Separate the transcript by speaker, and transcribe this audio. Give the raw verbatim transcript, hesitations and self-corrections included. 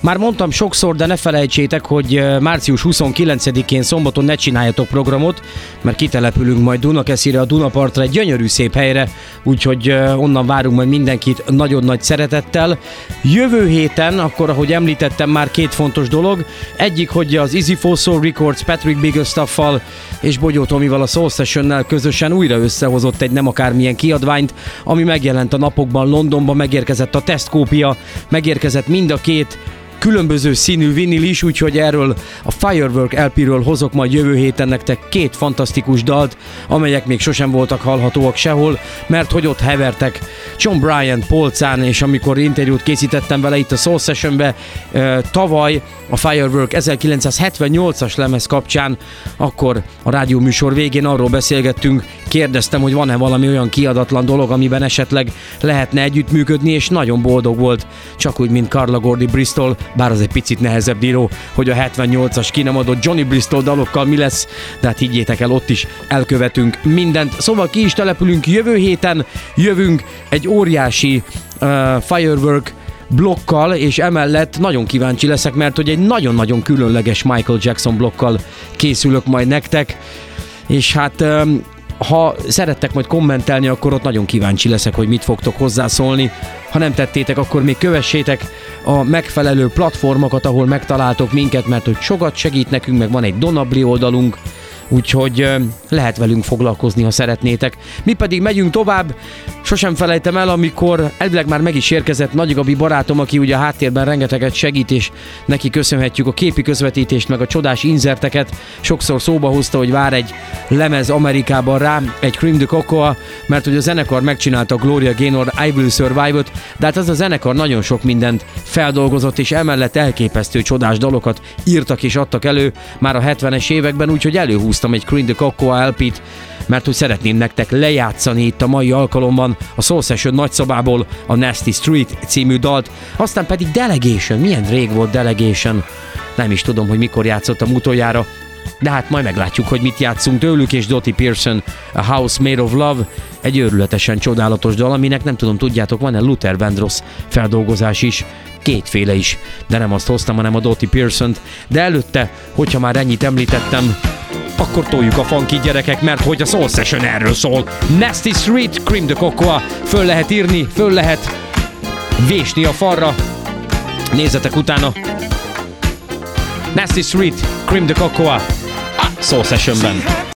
Speaker 1: Már mondtam sokszor, de ne felejtsétek, hogy március huszonkilencedikén szombaton ne csináljatok programot, mert kitelepülünk majd Dunakeszire, a Dunapartra, egy gyönyörű szép helyre, úgyhogy onnan várunk majd mindenkit nagyon nagy szeretettel. Jövő héten, akkor ahogy említettem, már két fontos dolog. Egyik, hogy az Easy for Soul Records Patrick Bigglestaffal és Bogyó Tomival, a Soul Sessionnel közösen újra összehozott egy nem akármilyen kiadványt, ami megjelent a napokban Londonban, megérkezett a tesztkópia, megérkezett mind a két különböző színű vinil is, úgyhogy erről a Firework el pé-ről hozok majd jövő héten nektek két fantasztikus dalt, amelyek még sosem voltak hallhatóak sehol, mert hogy ott hevertek John Bryant polcán, és amikor interjút készítettem vele itt a Soul Sessionbe e, tavaly a Firework ezerkilencszázhetvennyolcas lemez kapcsán, akkor a rádióműsor végén arról beszélgettünk, kérdeztem, hogy van-e valami olyan kiadatlan dolog, amiben esetleg lehetne együttműködni, és nagyon boldog volt, csak úgy, mint Carla Gordy Bristol, bár az egy picit nehezebb író, hogy a hetvennyolcas ki nem adott Johnny Bristol dalokkal mi lesz, de hát higgyétek el, ott is elkövetünk mindent. Szóval ki is települünk jövő héten, jövünk egy óriási uh, Firework blokkal, és emellett nagyon kíváncsi leszek, mert hogy egy nagyon-nagyon különleges Michael Jackson blokkal készülök majd nektek, és hát um, ha szerettek majd kommentelni, akkor ott nagyon kíváncsi leszek, hogy mit fogtok hozzászólni. Ha nem tettétek, akkor még kövessétek a megfelelő platformokat, ahol megtaláltok minket, mert hogy sokat segít nekünk, meg van egy Donabli oldalunk, úgyhogy lehet velünk foglalkozni, ha szeretnétek. Mi pedig megyünk tovább, sosem felejtem el, amikor elvileg már meg is érkezett Nagy Gabi barátom, aki ugye a háttérben rengeteget segít, és neki köszönhetjük a képi közvetítést, meg a csodás inzerteket. Sokszor szóba hozta, hogy vár egy lemez Amerikában rá, egy Cream de Cocoa, mert hogy a zenekar megcsinálta a Gloria Gaynor I Will Survive-ot, de hát az a zenekar nagyon sok mindent feldolgozott, és emellett elképesztő csodás dalokat írtak és adtak elő már a hetvenes években, úgyhogy előhúztam egy Cream de Cocoa el pét, mert hogy szeretném nektek lejátszani itt a mai alkalomban a Soul Session nagyszabából a Nasty Street című dalt, aztán pedig Delegation, milyen rég volt Delegation, nem is tudom, hogy mikor játszottam utoljára, de hát majd meglátjuk, hogy mit játszunk tőlük, és Dottie Pearson, A House Made of Love, egy őrületesen csodálatos dal, aminek nem tudom, tudjátok, van-e Luther Vandross feldolgozás is, kétféle is, de nem azt hoztam, hanem a Dottie Pearsont, de előtte, hogyha már ennyit említettem, akkor toljuk a funky gyerekek, mert hogy a Soul Session erről szól. Nasty Street, Cream de Cocoa, föl lehet írni, föl lehet vésni a falra, nézzetek utána. Nasty Street, Cream de Cocoa, a Soul Sessionben.